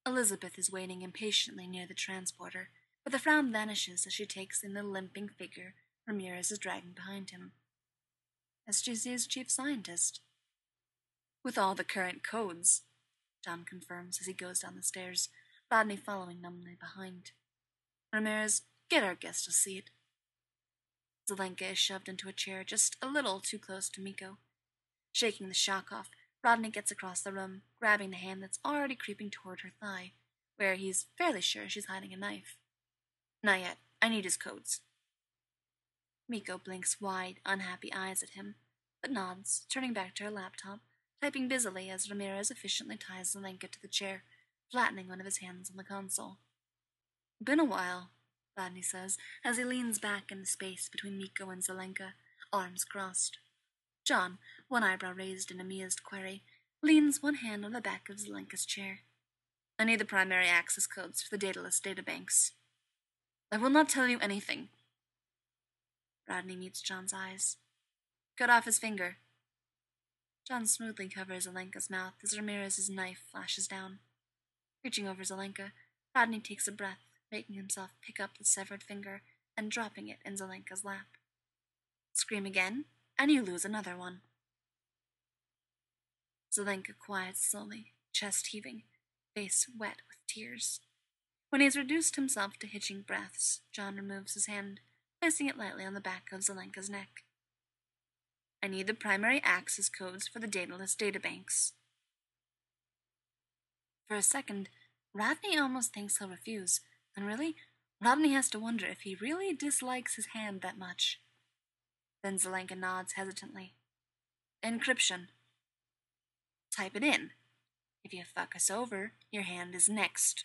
Elizabeth is waiting impatiently near the transporter, but the frown vanishes as she takes in the limping figure Ramirez is dragging behind him. SGC's chief scientist. With all the current codes, John confirms as he goes down the stairs, Rodney following numbly behind. Ramirez, get our guest a seat. Zelenka is shoved into a chair just a little too close to Miko. Shaking the shock off, Rodney gets across the room, grabbing the hand that's already creeping toward her thigh, where he's fairly sure she's hiding a knife. Not yet. I need his codes. Miko blinks wide, unhappy eyes at him, but nods, turning back to her laptop, typing busily as Ramirez efficiently ties Zelenka to the chair, flattening one of his hands on the console. Been a while, Rodney says, as he leans back in the space between Miko and Zelenka, arms crossed. John, one eyebrow raised in amused query, leans one hand on the back of Zelenka's chair. I need the primary access codes for the Daedalus databanks. I will not tell you anything. Rodney meets John's eyes. Cut off his finger. John smoothly covers Zelenka's mouth as Ramirez's knife flashes down. Reaching over Zelenka, Rodney takes a breath, making himself pick up the severed finger and dropping it in Zelenka's lap. Scream again, and you lose another one. Zelenka quiets slowly, chest heaving, face wet with tears. When he has reduced himself to hitching breaths, John removes his hand, placing it lightly on the back of Zelenka's neck. I need the primary access codes for the Daedalus databanks. For a second, Rodney almost thinks he'll refuse, and really, Rodney has to wonder if he really dislikes his hand that much. Then Zelenka nods hesitantly. Encryption. Type it in. If you fuck us over, your hand is next.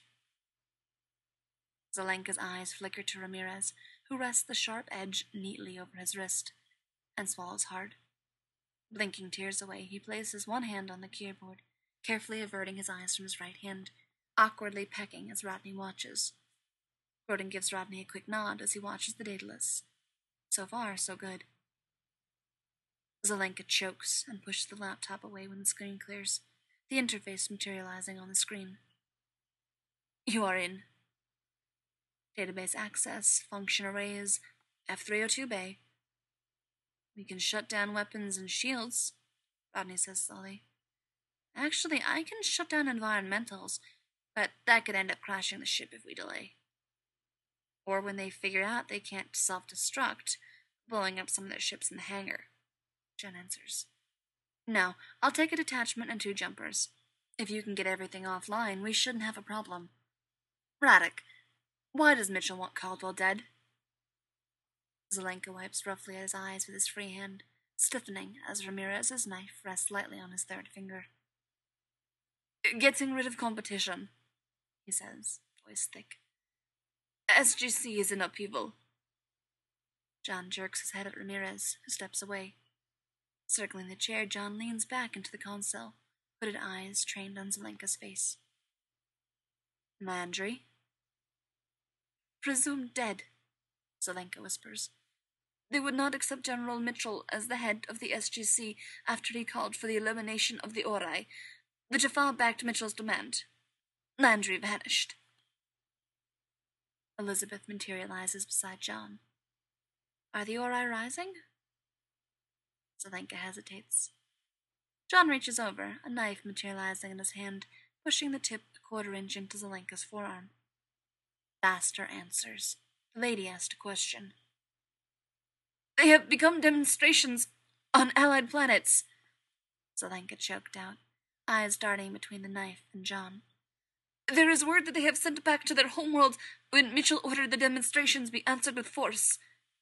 Zelenka's eyes flicker to Ramirez, who rests the sharp edge neatly over his wrist, and swallows hard. Blinking tears away, he places one hand on the keyboard, carefully averting his eyes from his right hand, awkwardly pecking as Rodney watches. Gordon gives Rodney a quick nod as he watches the Daedalus. So far, so good. Zelenka chokes and pushes the laptop away when the screen clears, the interface materializing on the screen. You are in. Database access, function arrays, F302 bay. We can shut down weapons and shields, Rodney says slowly. Actually, I can shut down environmentals, but that could end up crashing the ship if we delay. Or when they figure out they can't self-destruct, blowing up some of their ships in the hangar, Jen answers. No, I'll take a detachment and 2 jumpers. If you can get everything offline, we shouldn't have a problem. Radek, why does Mitchell want Caldwell dead? Zelenka wipes roughly at his eyes with his free hand, stiffening as Ramirez's knife rests lightly on his 3rd finger. Getting rid of competition, he says, voice thick. SGC is in upheaval. John jerks his head at Ramirez, who steps away. Circling the chair, John leans back into the console, hooded eyes trained on Zelenka's face. Landry? Presumed dead, Zelenka whispers. They would not accept General Mitchell as the head of the SGC after he called for the elimination of the Ori. The Jaffa backed Mitchell's demand. Landry vanished. Elizabeth materializes beside John. Are the Ori rising? Zelenka hesitates. John reaches over, a knife materializing in his hand, pushing the tip a 1/4 inch into Zelenka's forearm. Faster answers. The lady asked a question. They have become demonstrations on allied planets, Zelenka choked out, eyes darting between the knife and John. There is word that they have sent back to their homeworld when Mitchell ordered the demonstrations be answered with force.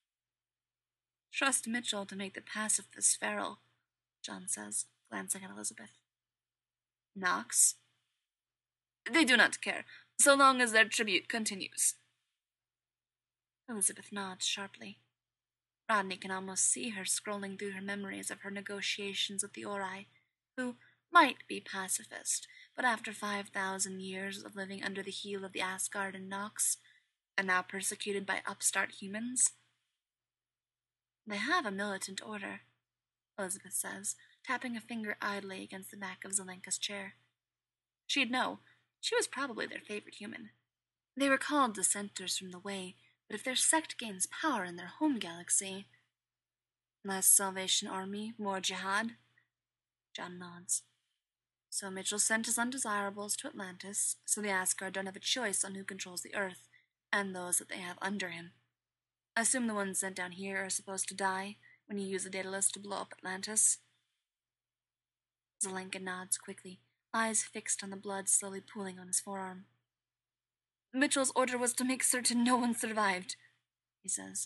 Trust Mitchell to make the pacifists feral, John says, glancing at Elizabeth. Knox? They do not care, so long as their tribute continues. Elizabeth nods sharply. Rodney can almost see her scrolling through her memories of her negotiations with the Ori, who might be pacifist, but after 5,000 years of living under the heel of the Asgard and Nox, are now persecuted by upstart humans. They have a militant order, Elizabeth says, tapping a finger idly against the back of Zelenka's chair. She'd know. She was probably their favorite human. They were called dissenters from the way, but if their sect gains power in their home galaxy... Less Salvation Army, more jihad? John nods. So Mitchell sent his undesirables to Atlantis, so the Asgard don't have a choice on who controls the Earth, and those that they have under him. I assume the ones sent down here are supposed to die when you use the Daedalus to blow up Atlantis. Zelenka nods quickly, eyes fixed on the blood slowly pooling on his forearm. Mitchell's order was to make certain no one survived, he says.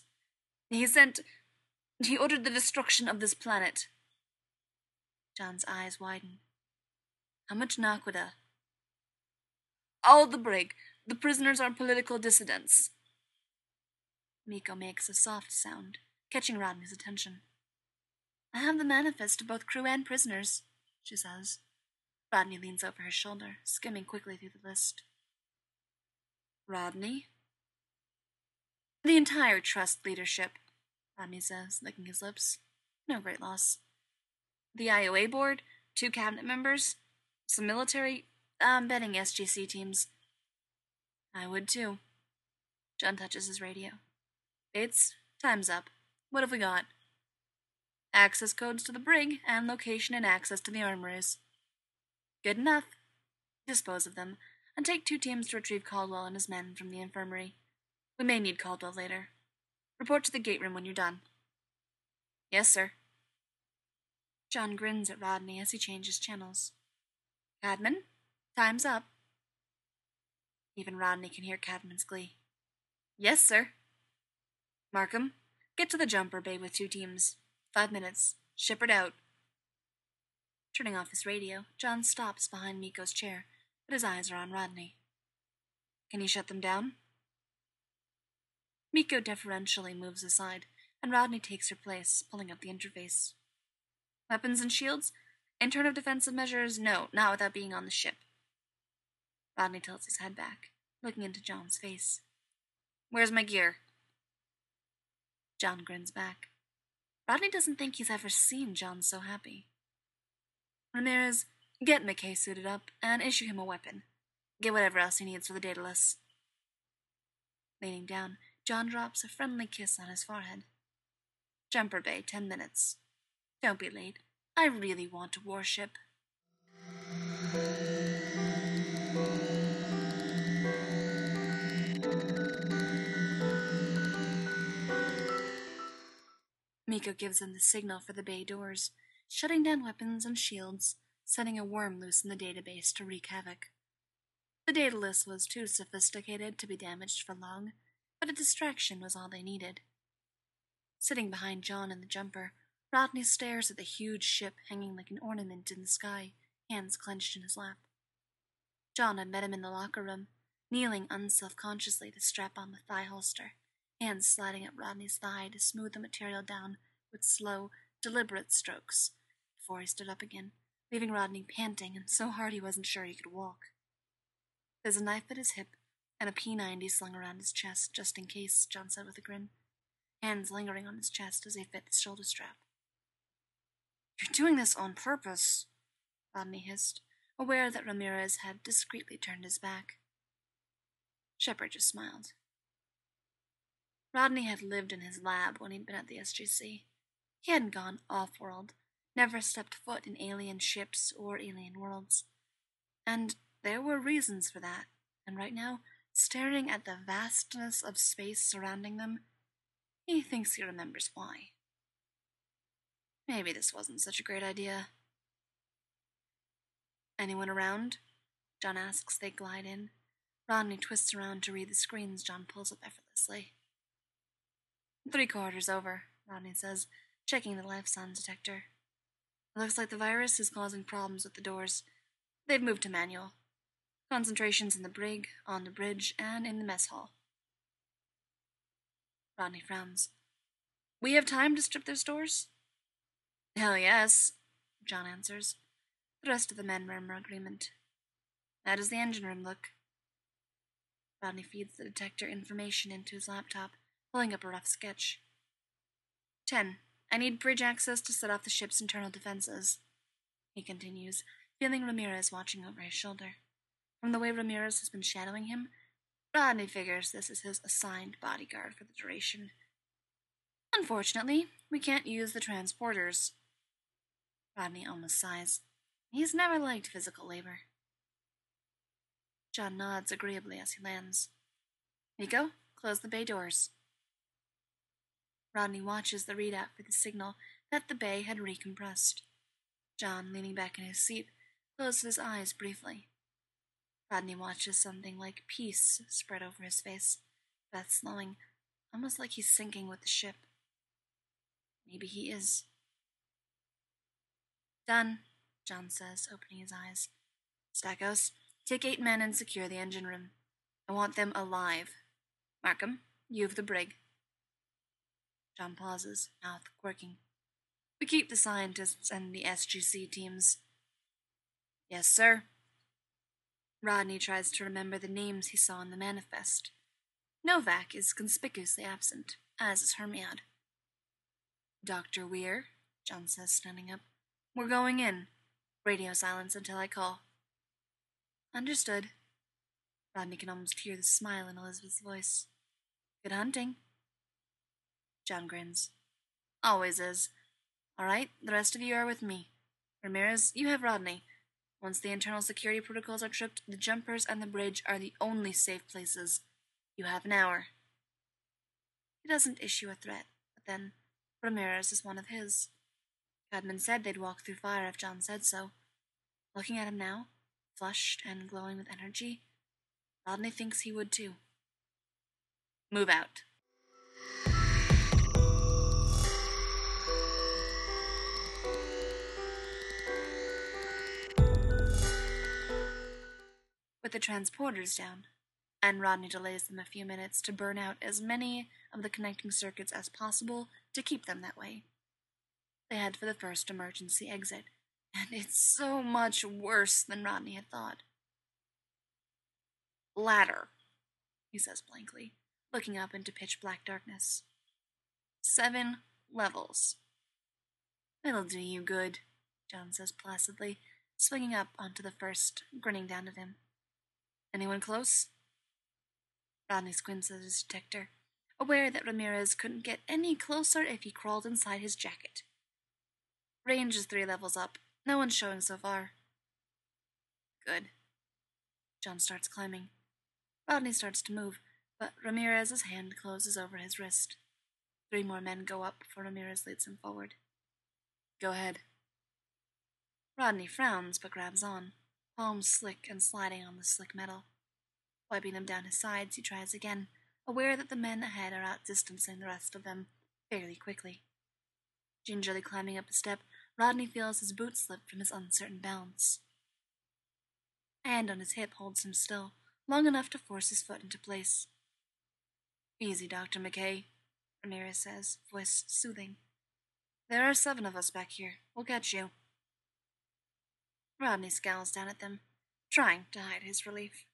He ordered the destruction of this planet. John's eyes widen. How much Naquadah? All the brig. The prisoners are political dissidents. Miko makes a soft sound, catching Rodney's attention. I have the manifest of both crew and prisoners, she says. Rodney leans over her shoulder, skimming quickly through the list. Rodney? The entire Trust leadership, Rodney says, licking his lips. No great loss. The IOA board, 2 cabinet members, some military, I'm betting SGC teams. I would too. John touches his radio. Bates, time's up. What have we got? Access codes to the brig, and location and access to the armories. Good enough. Dispose of them, and take 2 teams to retrieve Caldwell and his men from the infirmary. We may need Caldwell later. Report to the gate room when you're done. Yes, sir. John grins at Rodney as he changes channels. Cadman, time's up. Even Rodney can hear Cadman's glee. Yes, sir. Markham, get to the jumper bay with 2 teams. 5 minutes. Shippered out. Turning off his radio, John stops behind Miko's chair, but his eyes are on Rodney. Can you shut them down? Miko deferentially moves aside, and Rodney takes her place, pulling up the interface. Weapons and shields? Internal defensive measures? No, not without being on the ship. Rodney tilts his head back, looking into John's face. Where's my gear? John grins back. Rodney doesn't think he's ever seen John so happy. Ramirez, get McKay suited up and issue him a weapon. Get whatever else he needs for the Daedalus. Leaning down, John drops a friendly kiss on his forehead. Jumper bay, 10 minutes. Don't be late. I really want a warship. Miko gives him the signal for the bay doors, shutting down weapons and shields, setting a worm loose in the database to wreak havoc. The Daedalus was too sophisticated to be damaged for long, but a distraction was all they needed. Sitting behind John in the jumper, Rodney stares at the huge ship hanging like an ornament in the sky, hands clenched in his lap. John had met him in the locker room, kneeling unselfconsciously to strap on the thigh holster, hands sliding up Rodney's thigh to smooth the material down with slow, deliberate strokes, before he stood up again, leaving Rodney panting and so hard he wasn't sure he could walk. There's a knife at his hip, and a P90 slung around his chest, just in case, John said with a grin, hands lingering on his chest as they fit the shoulder strap. You're doing this on purpose, Rodney hissed, aware that Ramirez had discreetly turned his back. Shepard just smiled. Rodney had lived in his lab when he'd been at the SGC. He hadn't gone off-world, never stepped foot in alien ships or alien worlds. And there were reasons for that, and right now, staring at the vastness of space surrounding them, he thinks he remembers why. Maybe this wasn't such a great idea. Anyone around? John asks. They glide in. Rodney twists around to read the screens John pulls up effortlessly. 3 quarters over, Rodney says, checking the life signs detector. It looks like the virus is causing problems with the doors. They've moved to manual. Concentrations in the brig, on the bridge, and in the mess hall. Rodney frowns. We have time to strip their stores? Hell yes, John answers. The rest of the men murmur agreement. How does the engine room look? Rodney feeds the detector information into his laptop, pulling up a rough sketch. 10. I need bridge access to set off the ship's internal defenses, he continues, feeling Ramirez watching over his shoulder. From the way Ramirez has been shadowing him, Rodney figures this is his assigned bodyguard for the duration. Unfortunately, we can't use the transporters. Rodney almost sighs. He's never liked physical labor. John nods agreeably as he lands. Miko, close the bay doors. Rodney watches the readout for the signal that the bay had recompressed. John, leaning back in his seat, closes his eyes briefly. Rodney watches something like peace spread over his face, breath slowing, almost like he's sinking with the ship. Maybe he is. Done, John says, opening his eyes. Stakos, take 8 men and secure the engine room. I want them alive. Markham, you've the brig. John pauses, mouth quirking. We keep the scientists and the SGC teams. Yes, sir. Rodney tries to remember the names he saw in the manifest. Novak is conspicuously absent, as is Hermiad. Dr. Weir, John says, standing up. We're going in. Radio silence until I call. Understood. Rodney can almost hear the smile in Elizabeth's voice. Good hunting. John grins. Always is. All right, the rest of you are with me. Ramirez, you have Rodney. Once the internal security protocols are tripped, the jumpers and the bridge are the only safe places. You have an hour. He doesn't issue a threat, but then Ramirez is one of his. Cadman said they'd walk through fire if John said so. Looking at him now, flushed and glowing with energy, Rodney thinks he would too. Move out. With the transporters down, and Rodney delays them a few minutes to burn out as many of the connecting circuits as possible to keep them that way. They head for the first emergency exit, and it's so much worse than Rodney had thought. Ladder, he says blankly, looking up into pitch-black darkness. 7 levels. It'll do you good, John says placidly, swinging up onto the first, grinning down at him. Anyone close? Rodney squints at his detector, aware that Ramirez couldn't get any closer if he crawled inside his jacket. Range is 3 levels up. No one's showing so far. Good. John starts climbing. Rodney starts to move, but Ramirez's hand closes over his wrist. 3 more men go up before Ramirez leads him forward. Go ahead. Rodney frowns but grabs on, palms slick and sliding on the slick metal. Wiping them down his sides, he tries again, aware that the men ahead are outdistancing the rest of them fairly quickly. Gingerly climbing up a step, Rodney feels his boot slip from his uncertain balance. A hand on his hip holds him still, long enough to force his foot into place. Easy, Dr. McKay, Ramirez says, voice soothing. There are 7 of us back here. We'll get you. Rodney scowls down at them, trying to hide his relief.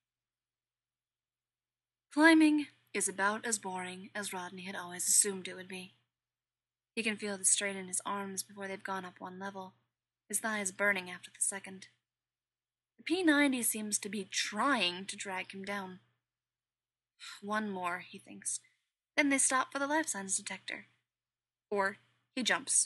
Climbing is about as boring as Rodney had always assumed it would be. He can feel the strain in his arms before they've gone up 1 level, his thighs burning after the second. The P-90 seems to be trying to drag him down. 1 more, he thinks. Then they stop for the life signs detector. Or he jumps.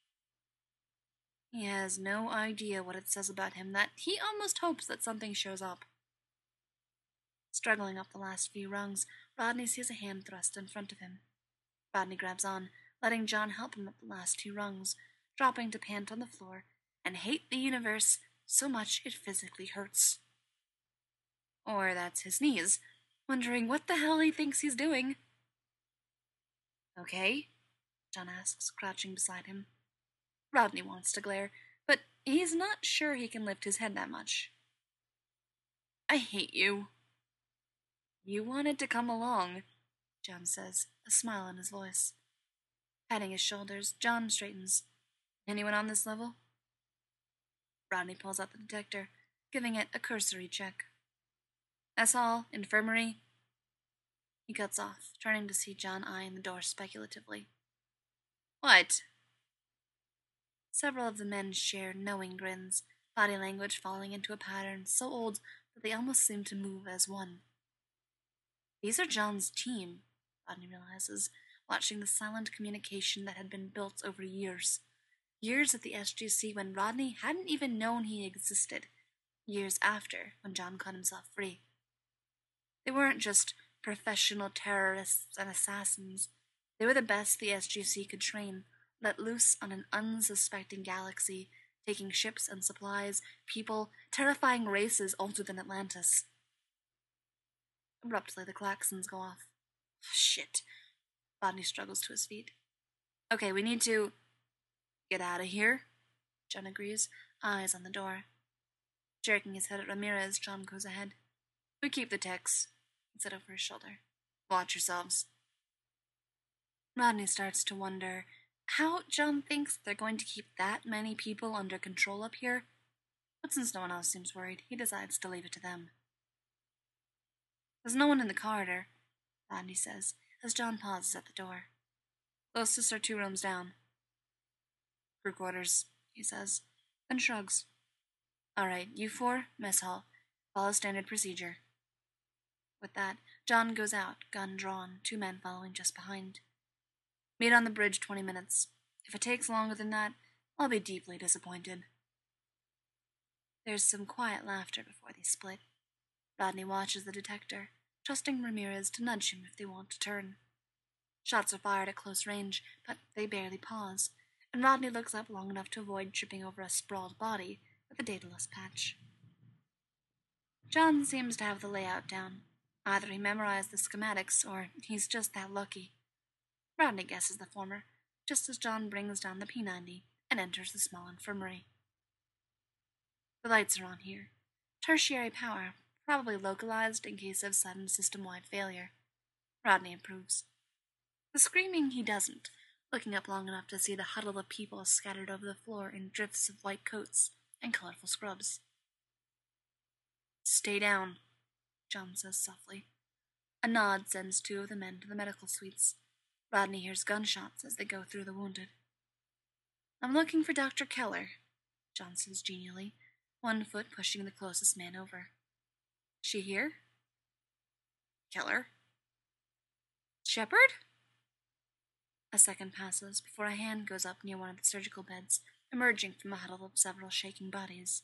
He has no idea what it says about him that he almost hopes that something shows up. Struggling up the last few rungs, Rodney sees a hand thrust in front of him. Rodney grabs on, letting John help him up the last 2 rungs, dropping to pant on the floor and hate the universe so much it physically hurts. Or that's his knees, wondering what the hell he thinks he's doing. Okay? John asks, crouching beside him. Rodney wants to glare, but he's not sure he can lift his head that much. I hate you. You wanted to come along, John says, a smile on his voice. Patting his shoulders, John straightens. Anyone on this level? Rodney pulls out the detector, giving it a cursory check. That's all. Infirmary. He cuts off, turning to see John eyeing the door speculatively. What? Several of the men share knowing grins, body language falling into a pattern so old that they almost seem to move as one. These are John's team, Rodney realizes, watching the silent communication that had been built over years. Years at the SGC when Rodney hadn't even known he existed. Years after, when John cut himself free. They weren't just professional terrorists and assassins. They were the best the SGC could train, let loose on an unsuspecting galaxy, taking ships and supplies, people, terrifying races older than Atlantis. Abruptly, the klaxons go off. Shit. Rodney struggles to his feet. Okay, we need to get out of here, John agrees, eyes on the door. Jerking his head at Ramirez, John goes ahead. We keep the techs, he said over his shoulder. Watch yourselves. Rodney starts to wonder how John thinks they're going to keep that many people under control up here, but since no one else seems worried, he decides to leave it to them. There's no one in the corridor, Rodney says, as John pauses at the door. Closest are 2 rooms down. Crew quarters, he says, then shrugs. All right, you 4, mess hall. Follow standard procedure. With that, John goes out, gun drawn, 2 men following just behind. Meet on the bridge 20 minutes. If it takes longer than that, I'll be deeply disappointed. There's some quiet laughter before they split. Rodney watches the detector, trusting Ramirez to nudge him if they want to turn. Shots are fired at close range, but they barely pause, and Rodney looks up long enough to avoid tripping over a sprawled body with a Daedalus patch. John seems to have the layout down. Either he memorized the schematics, or he's just that lucky. Rodney guesses the former, just as John brings down the P90 and enters the small infirmary. The lights are on here. Tertiary power, probably localized in case of sudden system-wide failure. Rodney approves. The screaming he doesn't, looking up long enough to see the huddle of people scattered over the floor in drifts of white coats and colorful scrubs. Stay down, John says softly. A nod sends 2 of the men to the medical suites. Rodney hears gunshots as they go through the wounded. I'm looking for Dr. Keller, John says genially, 1 foot pushing the closest man over. She here? Keller? Shepard? A second passes before a hand goes up near one of the surgical beds, emerging from a huddle of several shaking bodies.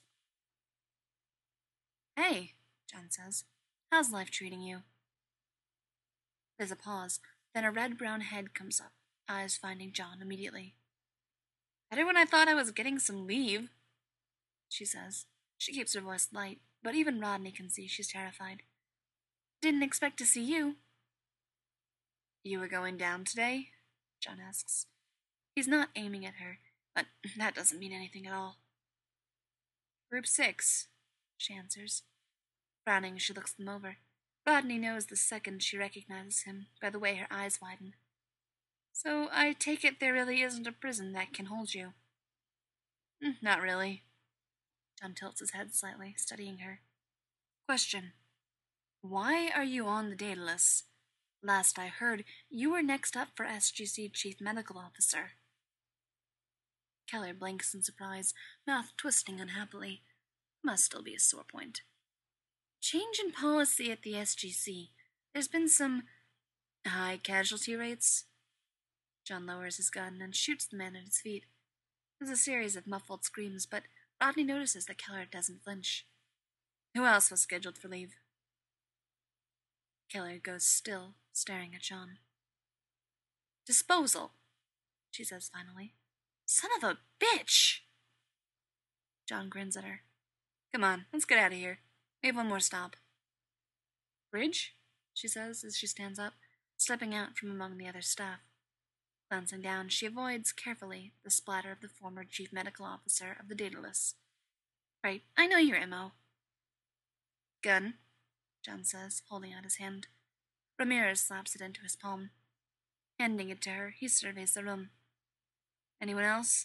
Hey, John says. How's life treating you? There's a pause, then a red-brown head comes up, eyes finding John immediately. Better when I thought I was getting some leave, she says. She keeps her voice light, but even Rodney can see she's terrified. Didn't expect to see you. You were going down today? John asks. He's not aiming at her, but that doesn't mean anything at all. Group 6, she answers. Frowning, she looks them over. Rodney knows the second she recognizes him by the way her eyes widen. So I take it there really isn't a prison that can hold you. Not really. John tilts his head slightly, studying her. Question. Why are you on the Daedalus? Last I heard, you were next up for SGC Chief Medical Officer. Keller blinks in surprise, mouth twisting unhappily. Must still be a sore point. Change in policy at the SGC. There's been some high casualty rates. John lowers his gun and shoots the man at his feet. There's a series of muffled screams, but Rodney notices that Keller doesn't flinch. Who else was scheduled for leave? Keller goes still, staring at John. Disposal, she says finally. Son of a bitch! John grins at her. Come on, let's get out of here. We have 1 more stop. Bridge? She says as she stands up, stepping out from among the other staff. Glancing down, she avoids carefully the splatter of the former Chief Medical Officer of the Daedalus. Right, I know your MO. Gun, John says, holding out his hand. Ramirez slaps it into his palm. Handing it to her, he surveys the room. Anyone else?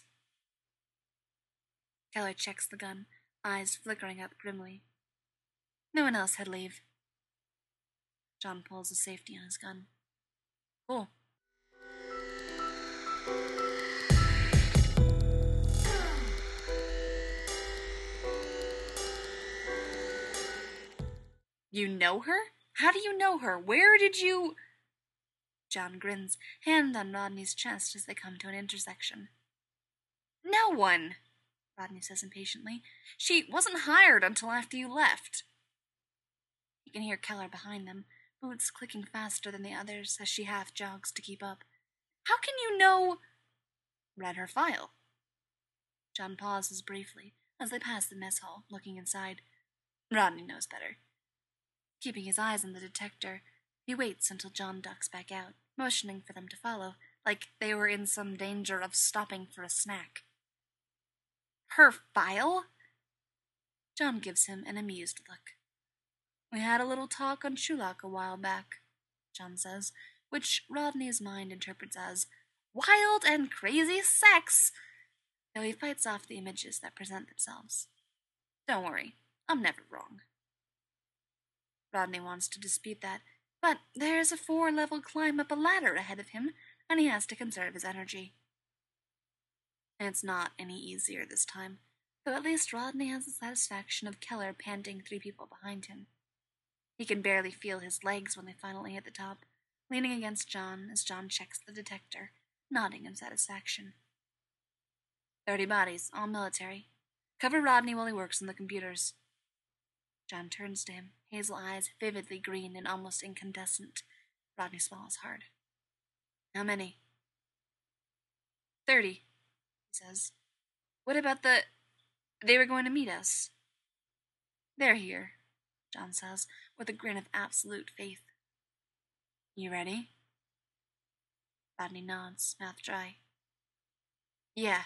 Keller checks the gun, eyes flickering up grimly. No one else had leave. John pulls the safety on his gun. Cool. You know her? How do you know her? Where did you... John grins, hand on Rodney's chest as they come to an intersection. No one, Rodney says impatiently. She wasn't hired until after you left. You can hear Keller behind them, boots clicking faster than the others as she half jogs to keep up. How can you know... Read her file. John pauses briefly as they pass the mess hall, looking inside. Rodney knows better. Keeping his eyes on the detector, he waits until John ducks back out, motioning for them to follow, like they were in some danger of stopping for a snack. Her file? John gives him an amused look. We had a little talk on Shulock a while back, John says, which Rodney's mind interprets as wild and crazy sex, though he fights off the images that present themselves. Don't worry, I'm never wrong. Rodney wants to dispute that, but there's a 4-level climb up a ladder ahead of him, and he has to conserve his energy. And it's not any easier this time, though at least Rodney has the satisfaction of Keller panting 3 people behind him. He can barely feel his legs when they finally hit the top, leaning against John as John checks the detector, nodding in satisfaction. 30 bodies, all military. Cover Rodney while he works on the computers. John turns to him, hazel eyes vividly green and almost incandescent. Rodney swallows hard. How many? 30, he says. What about they were going to meet us? They're here, John says, with a grin of absolute faith. You ready? Rodney nods, mouth dry. Yeah.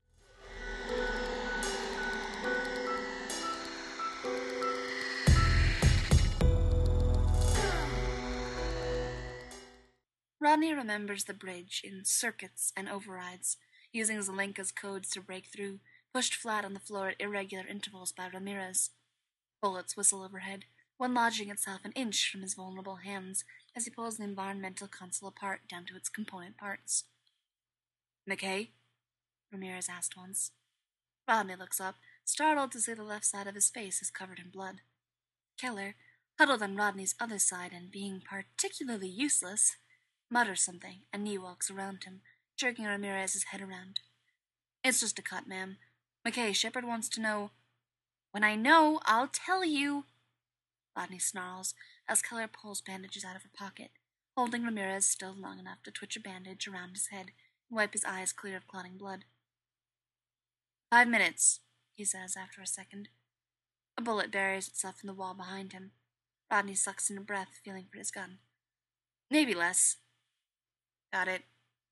Rodney remembers the bridge in circuits and overrides, using Zelenka's codes to break through, pushed flat on the floor at irregular intervals by Ramirez. Bullets whistle overhead, one lodging itself an inch from his vulnerable hands as he pulls the environmental console apart down to its component parts. McKay? Ramirez asked once. Rodney looks up, startled to see the left side of his face is covered in blood. Keller, huddled on Rodney's other side and being particularly useless, mutters something, and knee walks around him, jerking Ramirez's head around. It's just a cut, ma'am. McKay, Shepard wants to know. When I know, I'll tell you, Rodney snarls as Keller pulls bandages out of her pocket, holding Ramirez still long enough to twitch a bandage around his head and wipe his eyes clear of clotting blood. 5 minutes, he says after a second. A bullet buries itself in the wall behind him. Rodney sucks in a breath, feeling for his gun. Maybe less. Got it.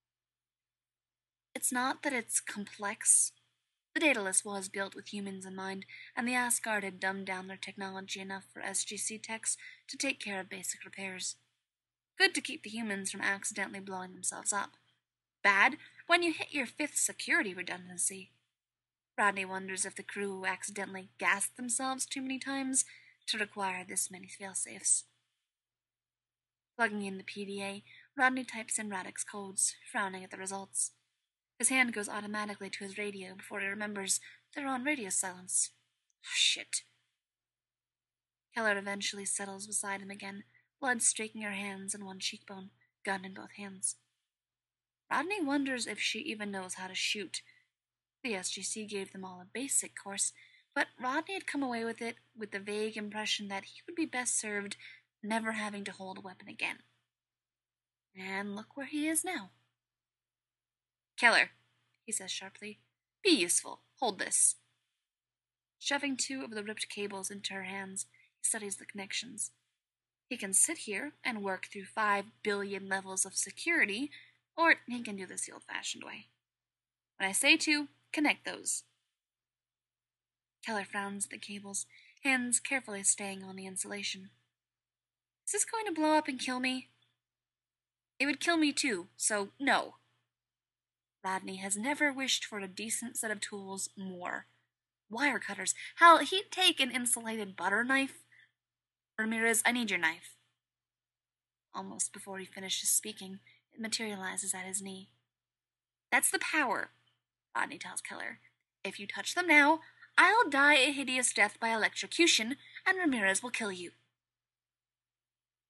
It's not that it's complex. The Daedalus was built with humans in mind, and the Asgard had dumbed down their technology enough for SGC techs to take care of basic repairs. Good to keep the humans from accidentally blowing themselves up. Bad when you hit your 5th security redundancy. Rodney wonders if the crew accidentally gassed themselves too many times to require this many failsafes. Plugging in the PDA, Rodney types in Radek's codes, frowning at the results. His hand goes automatically to his radio before he remembers they're on radio silence. Shit. Keller eventually settles beside him again, blood streaking her hands and one cheekbone, gun in both hands. Rodney wonders if she even knows how to shoot. The SGC gave them all a basic course, but Rodney had come away with it with the vague impression that he would be best served never having to hold a weapon again. And look where he is now. Keller, he says sharply, be useful. Hold this. Shoving 2 of the ripped cables into her hands, he studies the connections. He can sit here and work through 5 billion levels of security, or he can do this the old-fashioned way. When I say to, connect those. Keller frowns at the cables, hands carefully staying on the insulation. Is this going to blow up and kill me? It would kill me too, so no. Rodney has never wished for a decent set of tools more. Wire cutters. Hell, he'd take an insulated butter knife. Ramirez, I need your knife. Almost before he finishes speaking, it materializes at his knee. That's the power, Rodney tells Keller. If you touch them now, I'll die a hideous death by electrocution, and Ramirez will kill you.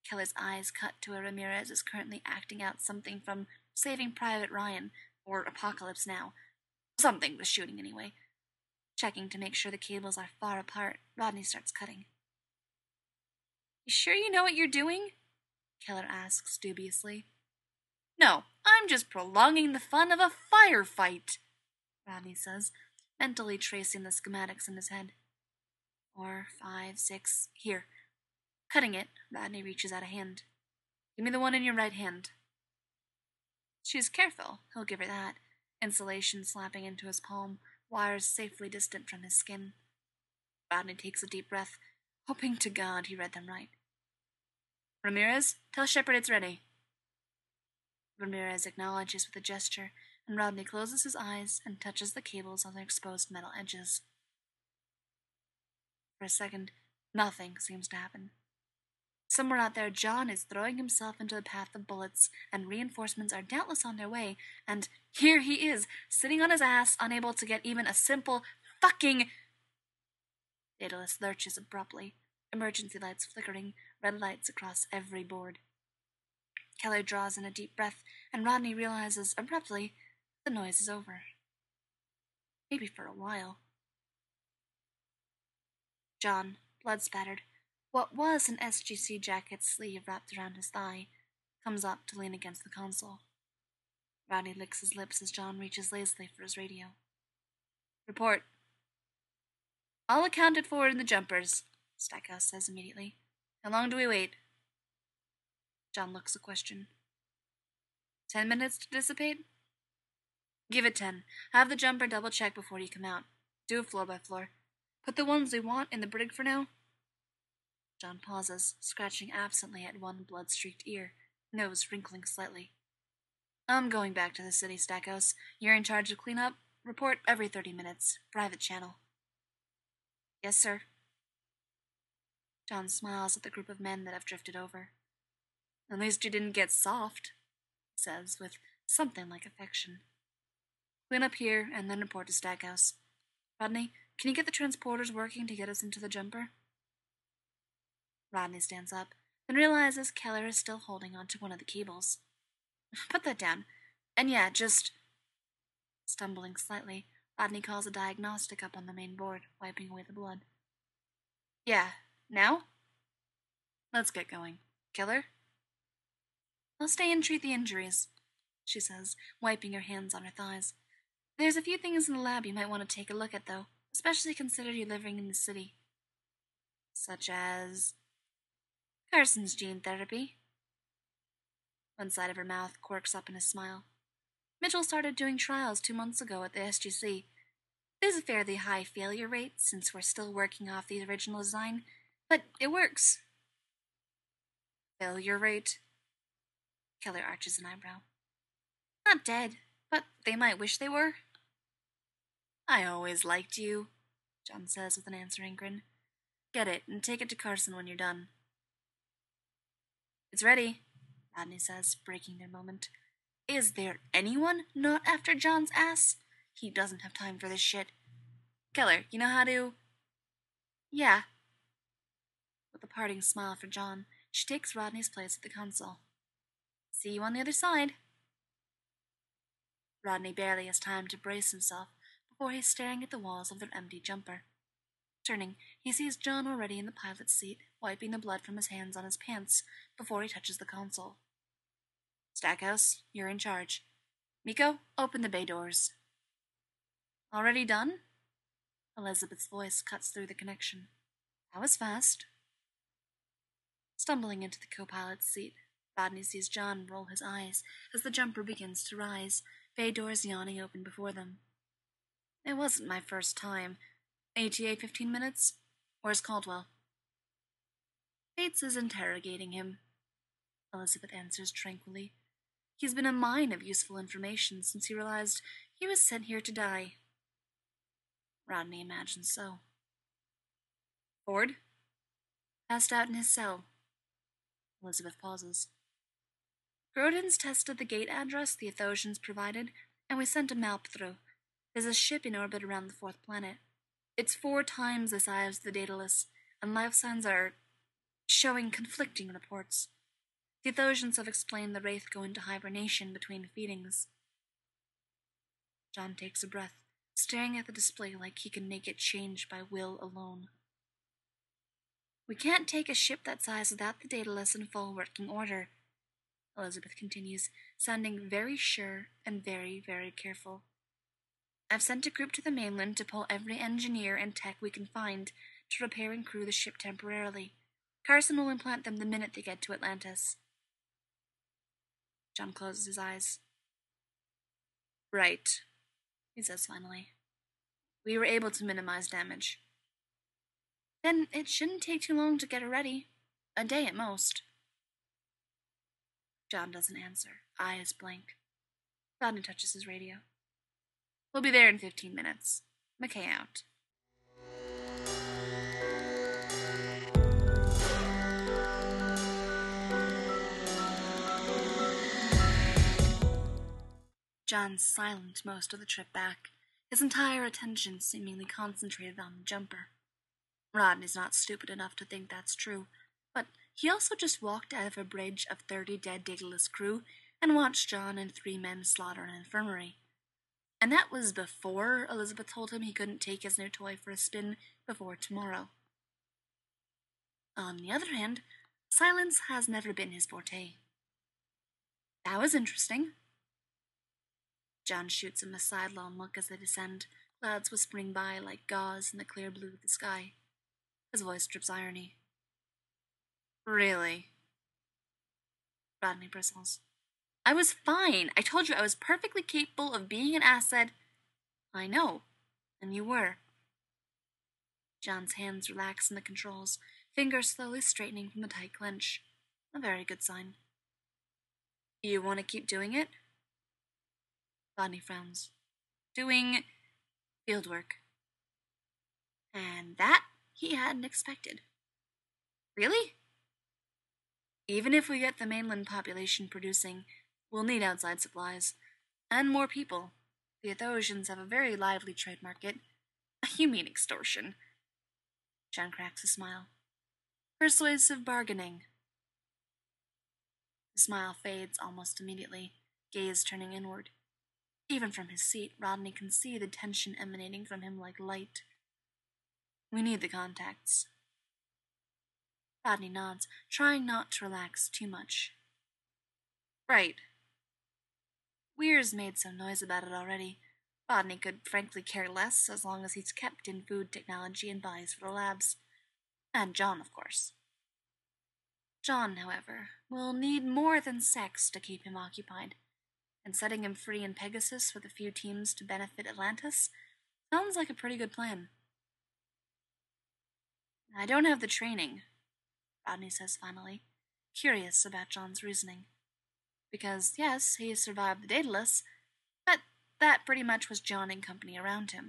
Keller's eyes cut to where Ramirez is currently acting out something from Saving Private Ryan or Apocalypse Now. Something with shooting, anyway. Checking to make sure the cables are far apart, Rodney starts cutting. You sure you know what you're doing? Keller asks dubiously. No, I'm just prolonging the fun of a firefight, Rodney says, mentally tracing the schematics in his head. 4, 5, 6, here. Cutting it, Rodney reaches out a hand. Give me the one in your right hand. She's careful, he'll give her that, insulation slapping into his palm, wires safely distant from his skin. Rodney takes a deep breath, hoping to God he read them right. Ramirez, tell Shepard it's ready. Ramirez acknowledges with a gesture, and Rodney closes his eyes and touches the cables on their exposed metal edges. For a second, nothing seems to happen. Somewhere out there, John is throwing himself into the path of bullets, and reinforcements are doubtless on their way, and here he is, sitting on his ass, unable to get even a simple fucking... Daedalus lurches abruptly, emergency lights flickering, red lights across every board. Keller draws in a deep breath, and Rodney realizes abruptly the noise is over. Maybe for a while. John, blood-spattered, what was an SGC jacket sleeve wrapped around his thigh, comes up to lean against the console. Rodney licks his lips as John reaches lazily for his radio. Report. All accounted for in the jumpers, Stackhouse says immediately. How long do we wait? John looks a question. 10 minutes to dissipate? Give it 10. Have the jumper double-check before you come out. Do it floor by floor. Put the ones we want in the brig for now. John pauses, scratching absently at one blood-streaked ear, nose wrinkling slightly. I'm going back to the city, Stackhouse. You're in charge of cleanup. Report every 30 minutes. Private channel. Yes, sir. John smiles at the group of men that have drifted over. At least you didn't get soft, he says, with something like affection. Clean up here, and then report to Stackhouse. Rodney, can you get the transporters working to get us into the jumper? Rodney stands up, then realizes Keller is still holding onto one of the cables. Put that down. And yeah, just... Stumbling slightly, Rodney calls a diagnostic up on the main board, wiping away the blood. Yeah, now? Let's get going. Keller? I'll stay and treat the injuries, she says, wiping her hands on her thighs. There's a few things in the lab you might want to take a look at, though, especially considering you're living in the city. Such as... Carson's gene therapy. One side of her mouth quirks up in a smile. Mitchell started doing trials 2 months ago at the SGC. There's a fairly high failure rate since we're still working off the original design, but it works. Failure rate? Keller arches an eyebrow. Not dead, but they might wish they were. I always liked you, John says with an answering grin. Get it, and take it to Carson when you're done. It's ready, Rodney says, breaking their moment. Is there anyone not after John's ass? He doesn't have time for this shit. Keller, you know how to... Yeah. With a parting smile for John, she takes Rodney's place at the console. See you on the other side. Rodney barely has time to brace himself before he's staring at the walls of their empty jumper. Turning, he sees John already in the pilot's seat, wiping the blood from his hands on his pants before he touches the console. Stackhouse, you're in charge. Miko, open the bay doors. Already done? Elizabeth's voice cuts through the connection. That was fast. Stumbling into the co-pilot's seat, Rodney sees John roll his eyes as the jumper begins to rise, bay doors yawning open before them. It wasn't my first time. ATA 15 minutes? Where's Caldwell? Bates is interrogating him, Elizabeth answers tranquilly. He's been a mine of useful information since he realized he was sent here to die. Rodney imagines so. Ford? Passed out in his cell. Elizabeth pauses. Grodin's tested the gate address the Athosians provided, and we sent a map through. There's a ship in orbit around the 4th planet. It's 4 times the size of the Daedalus, and life signs are showing conflicting reports. The Athosians have explained the Wraith go into hibernation between feedings. John takes a breath, staring at the display like he can make it change by will alone. We can't take a ship that size without the Daedalus in full working order, Elizabeth continues, sounding very sure and very, very careful. I've sent a group to the mainland to pull every engineer and tech we can find to repair and crew the ship temporarily. Carson will implant them the minute they get to Atlantis. John closes his eyes. Right, he says finally. We were able to minimize damage. Then it shouldn't take too long to get her ready. A day at most. John doesn't answer, eyes blank. Rodney touches his radio. We'll be there in 15 minutes. McKay out. John's silent most of the trip back, his entire attention seemingly concentrated on the jumper. Rodney's not stupid enough to think that's true, but he also just walked out of a bridge of 30 dead Daedalus crew and watched John and 3 men slaughter an infirmary. And that was before Elizabeth told him he couldn't take his new toy for a spin before tomorrow. On the other hand, silence has never been his forte. That was interesting. John shoots him a sidelong look as they descend, clouds whispering by like gauze in the clear blue of the sky. His voice drips irony. Really? Rodney bristles. I was fine. I told you I was perfectly capable of being an asset. I know. And you were. John's hands relax in the controls, fingers slowly straightening from the tight clench. A very good sign. You want to keep doing it? Rodney frowns. Doing field work. And that he hadn't expected. Really? Even if we get the mainland population producing, we'll need outside supplies. And more people. The Athosians have a very lively trade market. You mean extortion? John cracks a smile. Persuasive bargaining. The smile fades almost immediately, gaze turning inward. Even from his seat, Rodney can see the tension emanating from him like light. We need the contacts. Rodney nods, trying not to relax too much. Right. Weir's made some noise about it already. Rodney could frankly care less as long as he's kept in food technology and buys for the labs. And John, of course. John, however, will need more than sex to keep him occupied, and setting him free in Pegasus with a few teams to benefit Atlantis sounds like a pretty good plan. I don't have the training, Rodney says finally, curious about John's reasoning. Because, yes, he survived the Daedalus, but that pretty much was John and company around him.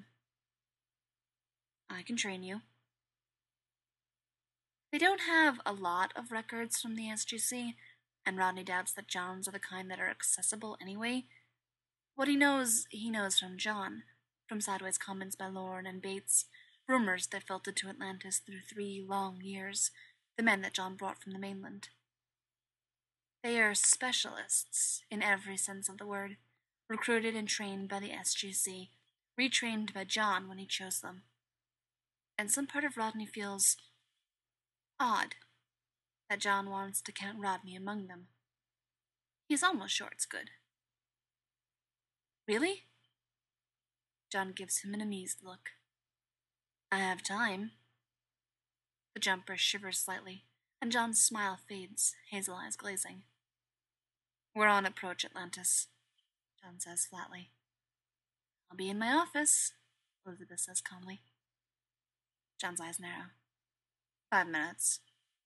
I can train you. They don't have a lot of records from the SGC, and Rodney doubts that John's are the kind that are accessible anyway. What he knows from John, from sideways comments by Lorne and Bates, rumors that filtered to Atlantis through 3 long years, the men that John brought from the mainland. They are specialists, in every sense of the word, recruited and trained by the SGC, retrained by John when he chose them. And some part of Rodney feels odd that John wants to count Rodney among them. He's almost sure it's good. Really? John gives him an amused look. I have time. The jumper shivers slightly, and John's smile fades, hazel eyes glazing. We're on approach, Atlantis, John says flatly. I'll be in my office, Elizabeth says calmly. John's eyes narrow. 5 minutes.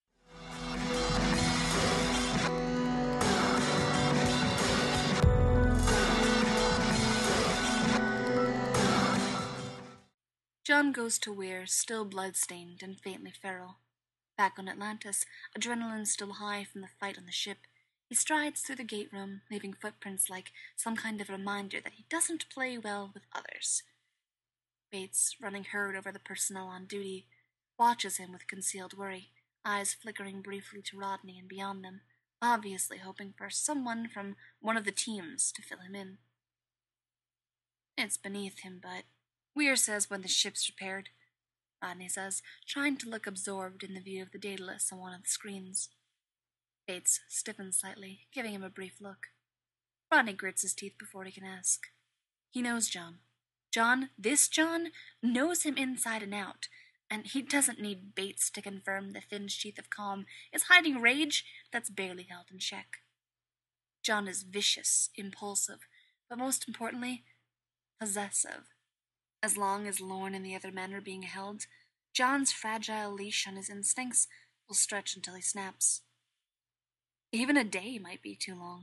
John goes to Weir, still blood-stained and faintly feral. Back on Atlantis, adrenaline still high from the fight on the ship, he strides through the gate room, leaving footprints like some kind of reminder that he doesn't play well with others. Bates, running herd over the personnel on duty, watches him with concealed worry, eyes flickering briefly to Rodney and beyond them, obviously hoping for someone from one of the teams to fill him in. It's beneath him, but Weir says when the ship's repaired, Rodney says, trying to look absorbed in the view of the Daedalus on one of the screens. Bates stiffens slightly, giving him a brief look. Rodney grits his teeth before he can ask. He knows John. This John, knows him inside and out, and he doesn't need Bates to confirm the thin sheath of calm is hiding rage that's barely held in check. John is vicious, impulsive, but most importantly, possessive. As long as Lorne and the other men are being held, John's fragile leash on his instincts will stretch until he snaps. Even a day might be too long.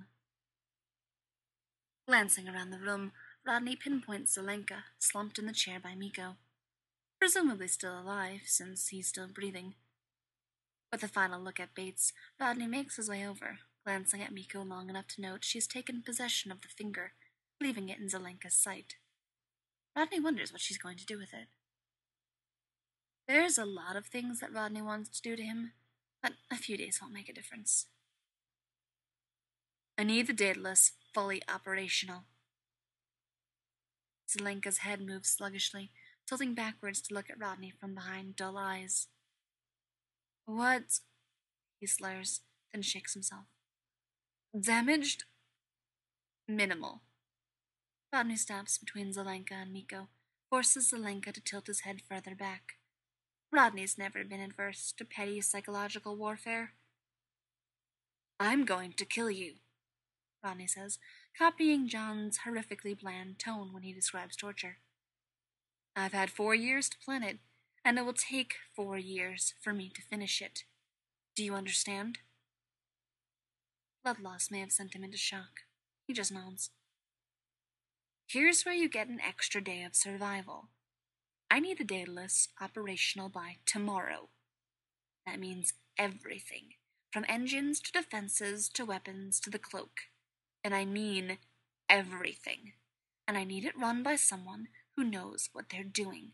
Glancing around the room, Rodney pinpoints Zelenka, slumped in the chair by Miko. Presumably still alive, since he's still breathing. With a final look at Bates, Rodney makes his way over, glancing at Miko long enough to note she's taken possession of the finger, leaving it in Zelenka's sight. Rodney wonders what she's going to do with it. There's a lot of things that Rodney wants to do to him, but a few days won't make a difference. I need the Daedalus fully operational. Zelenka's head moves sluggishly, tilting backwards to look at Rodney from behind dull eyes. What? He slurs, then shakes himself. Damaged? Minimal. Rodney stops between Zelenka and Miko, forces Zelenka to tilt his head further back. Rodney's never been adverse to petty psychological warfare. I'm going to kill you, Rodney says, copying John's horrifically bland tone when he describes torture. I've had 4 years to plan it, and it will take 4 years for me to finish it. Do you understand? Blood loss may have sent him into shock. He just nods. Here's where you get an extra day of survival. I need the Daedalus operational by tomorrow. That means everything, from engines to defenses to weapons to the cloak. And I mean everything. And I need it run by someone who knows what they're doing.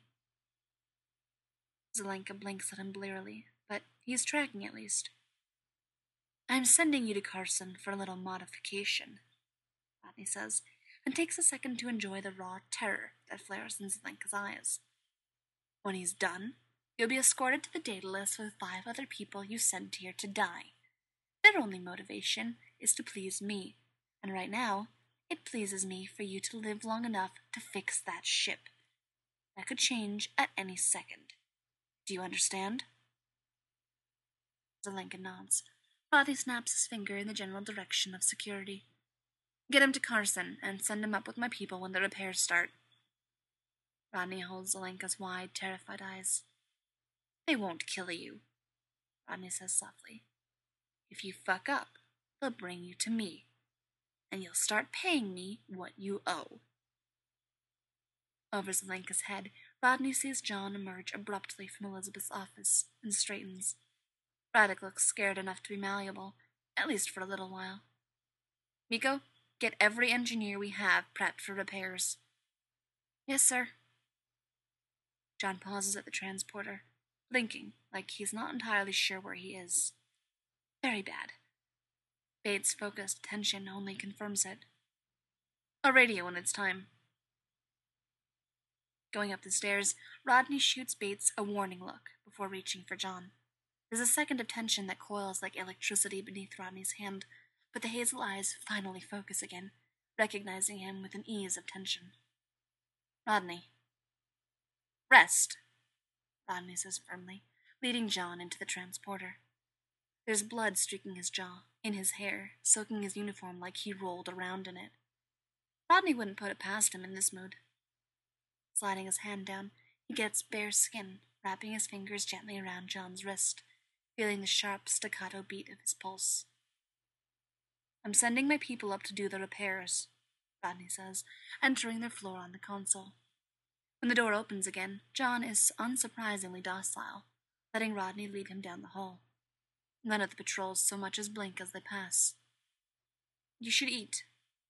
Zelenka blinks at him blearily, but he's tracking at least. I'm sending you to Carson for a little modification, Rodney says, and takes a second to enjoy the raw terror that flares in Zelenka's eyes. When he's done, you'll be escorted to the Daedalus with 5 other people you sent here to die. Their only motivation is to please me, and right now, it pleases me for you to live long enough to fix that ship. That could change at any second. Do you understand? Zelenka nods. Rodney snaps his finger in the general direction of security. Get him to Carson and send him up with my people when the repairs start. Rodney holds Zelenka's wide, terrified eyes. They won't kill you, Rodney says softly. If you fuck up, they'll bring you to me, and you'll start paying me what you owe. Over Zelenka's head, Rodney sees John emerge abruptly from Elizabeth's office and straightens. Braddock looks scared enough to be malleable, at least for a little while. Miko, get every engineer we have prepped for repairs. Yes, sir. John pauses at the transporter, blinking like he's not entirely sure where he is. Very bad. Bates' focused attention only confirms it. A radio when it's time. Going up the stairs, Rodney shoots Bates a warning look before reaching for John. There's a second of tension that coils like electricity beneath Rodney's hand, but the hazel eyes finally focus again, recognizing him with an ease of tension. Rodney. Rest, Rodney says firmly, leading John into the transporter. There's blood streaking his jaw, in his hair, soaking his uniform like he rolled around in it. Rodney wouldn't put it past him in this mood. Sliding his hand down, he gets bare skin, wrapping his fingers gently around John's wrist, feeling the sharp staccato beat of his pulse. I'm sending my people up to do the repairs, Rodney says, entering their floor on the console. When the door opens again, John is unsurprisingly docile, letting Rodney lead him down the hall. None of the patrols so much as blink as they pass. You should eat.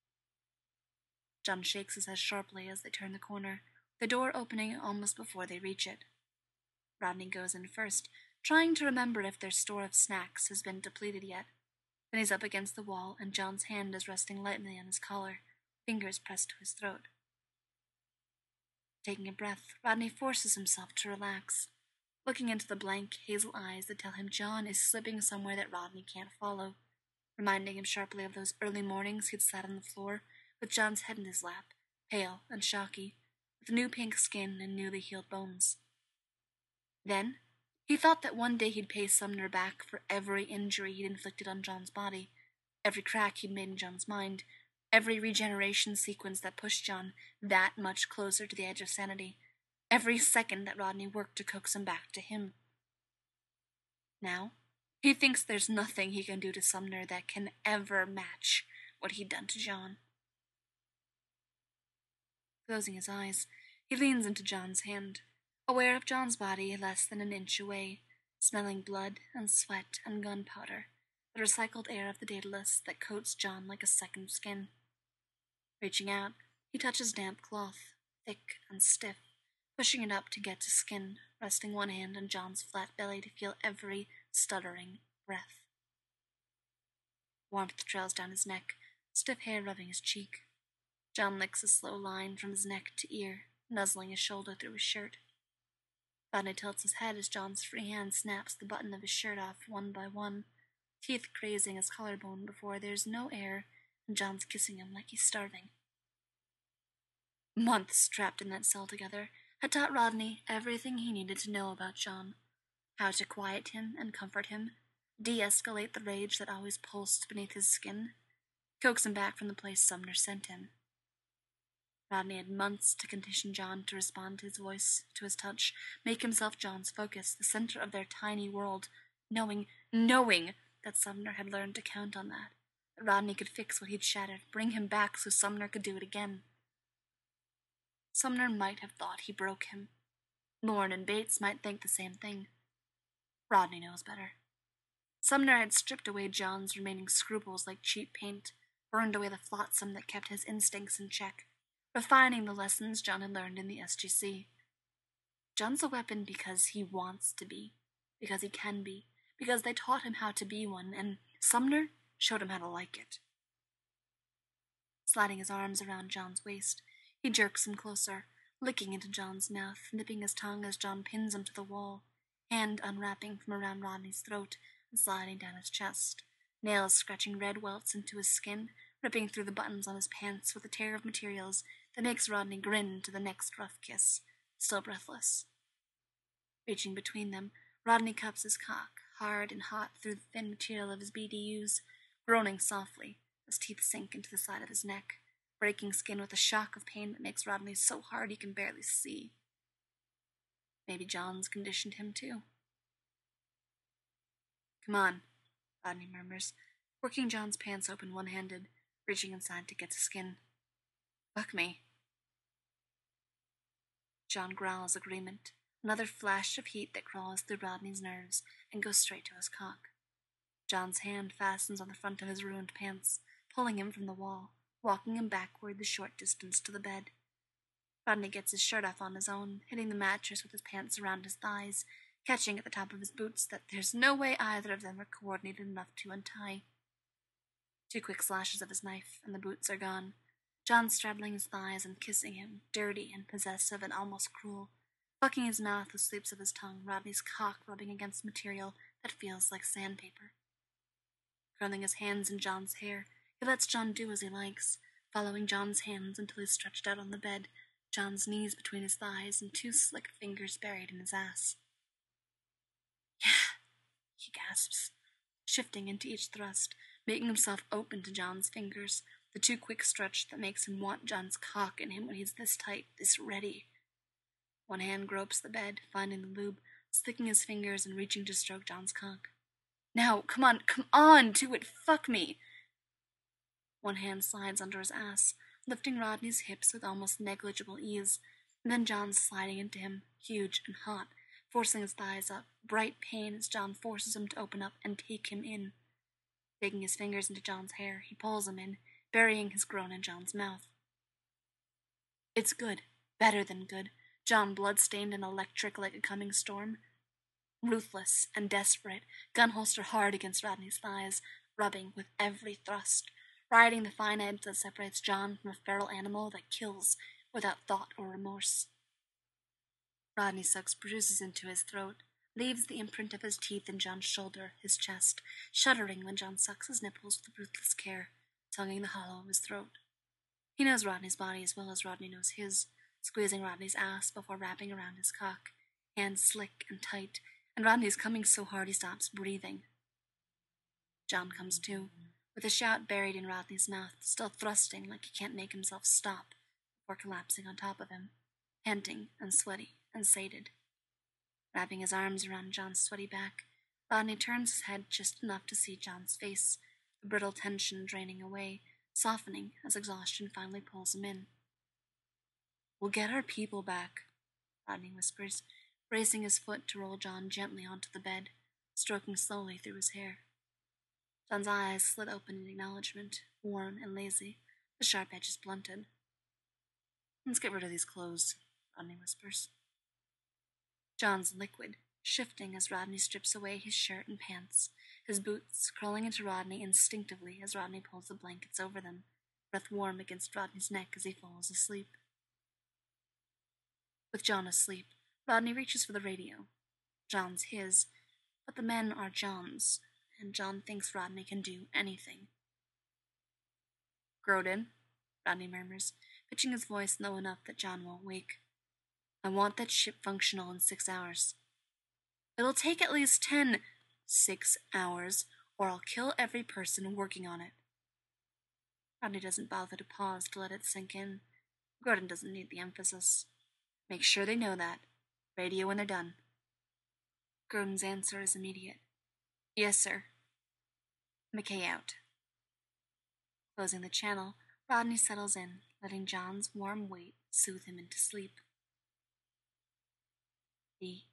John shakes his head sharply as they turn the corner, the door opening almost before they reach it. Rodney goes in first, trying to remember if their store of snacks has been depleted yet. Then he's up against the wall, and John's hand is resting lightly on his collar, fingers pressed to his throat. Taking a breath, Rodney forces himself to relax, looking into the blank, hazel eyes that tell him John is slipping somewhere that Rodney can't follow, reminding him sharply of those early mornings he'd sat on the floor with John's head in his lap, pale and shocky, with new pink skin and newly healed bones. Then, he thought that one day he'd pay Sumner back for every injury he'd inflicted on John's body, every crack he'd made in John's mind, every regeneration sequence that pushed John that much closer to the edge of sanity, every second that Rodney worked to coax him back to him. Now, he thinks there's nothing he can do to Sumner that can ever match what he'd done to John. Closing his eyes, he leans into John's hand, aware of John's body less than an inch away, smelling blood and sweat and gunpowder, the recycled air of the Daedalus that coats John like a second skin. Reaching out, he touches damp cloth, thick and stiff, pushing it up to get to skin, resting one hand on John's flat belly to feel every stuttering breath. Warmth trails down his neck, stiff hair rubbing his cheek. John licks a slow line from his neck to ear, nuzzling his shoulder through his shirt. Rodney tilts his head as John's free hand snaps the button of his shirt off one by one, teeth grazing his collarbone before there's no air and John's kissing him like he's starving. Months trapped in that cell together had taught Rodney everything he needed to know about John, how to quiet him and comfort him, de-escalate the rage that always pulsed beneath his skin, coax him back from the place Sumner sent him. Rodney had months to condition John to respond to his voice, to his touch, make himself John's focus, the center of their tiny world, knowing that Sumner had learned to count on that Rodney could fix what he'd shattered, bring him back so Sumner could do it again. Sumner might have thought he broke him. Lorne and Bates might think the same thing. Rodney knows better. Sumner had stripped away John's remaining scruples like cheap paint, burned away the flotsam that kept his instincts in check, refining the lessons John had learned in the SGC. John's a weapon because he wants to be, because he can be, because they taught him how to be one, and Sumner showed him how to like it. Sliding his arms around John's waist, he jerks him closer, licking into John's mouth, nipping his tongue as John pins him to the wall, hand unwrapping from around Rodney's throat and sliding down his chest, nails scratching red welts into his skin, ripping through the buttons on his pants with a tear of materials that makes Rodney grin to the next rough kiss, still breathless. Reaching between them, Rodney cups his cock, hard and hot through the thin material of his BDUs, groaning softly, his teeth sink into the side of his neck, breaking skin with a shock of pain that makes Rodney so hard he can barely see. Maybe John's conditioned him too. Come on, Rodney murmurs, working John's pants open one-handed, reaching inside to get to skin. Fuck me. John growls agreement, another flash of heat that crawls through Rodney's nerves and goes straight to his cock. John's hand fastens on the front of his ruined pants, pulling him from the wall, walking him backward the short distance to the bed. Rodney gets his shirt off on his own, hitting the mattress with his pants around his thighs, catching at the top of his boots that there's no way either of them are coordinated enough to untie. 2 quick slashes of his knife, and the boots are gone. John straddling his thighs and kissing him, dirty and possessive and almost cruel, fucking his mouth with sweeps of his tongue, Rodney's cock rubbing against material that feels like sandpaper. Curling his hands in John's hair, he lets John do as he likes, following John's hands until he's stretched out on the bed, John's knees between his thighs and 2 slick fingers buried in his ass. Yeah, he gasps, shifting into each thrust, making himself open to John's fingers, the 2 quick stretch that makes him want John's cock in him when he's this tight, this ready. One hand gropes the bed, finding the lube, sticking his fingers and reaching to stroke John's cock. Now, come on, do it, fuck me! One hand slides under his ass, lifting Rodney's hips with almost negligible ease, and then John's sliding into him, huge and hot, forcing his thighs up, bright pain as John forces him to open up and take him in. Digging his fingers into John's hair, he pulls him in, burying his groan in John's mouth. It's good, better than good, John blood-stained and electric like a coming storm. Ruthless and desperate, gun holster hard against Rodney's thighs, rubbing with every thrust, riding the fine edge that separates John from a feral animal that kills without thought or remorse. Rodney sucks bruises into his throat, leaves the imprint of his teeth in John's shoulder, his chest, shuddering when John sucks his nipples with ruthless care, tonguing the hollow of his throat. He knows Rodney's body as well as Rodney knows his, squeezing Rodney's ass before wrapping around his cock, hands slick and tight, and Rodney's coming so hard he stops breathing. John comes to, with a shout buried in Rodney's mouth, still thrusting like he can't make himself stop, before collapsing on top of him, panting and sweaty and sated. Wrapping his arms around John's sweaty back, Rodney turns his head just enough to see John's face, the brittle tension draining away, softening as exhaustion finally pulls him in. "We'll get our people back," Rodney whispers, bracing his foot to roll John gently onto the bed, stroking slowly through his hair. John's eyes slit open in acknowledgement, warm and lazy, the sharp edges blunted. "Let's get rid of these clothes," Rodney whispers. John's liquid, shifting as Rodney strips away his shirt and pants, his boots crawling into Rodney instinctively as Rodney pulls the blankets over them, breath warm against Rodney's neck as he falls asleep. With John asleep, Rodney reaches for the radio. John's his, but the men are John's, and John thinks Rodney can do anything. "Grodin," Rodney murmurs, pitching his voice low enough that John won't wake. "I want that ship functional in 6 hours. It'll take at least 6 hours, or I'll kill every person working on it." Rodney doesn't bother to pause to let it sink in. Grodin doesn't need the emphasis. "Make sure they know that. Radio when they're done." Grodin's answer is immediate. "Yes, sir." McKay out. Closing the channel, Rodney settles in, letting John's warm weight soothe him into sleep. The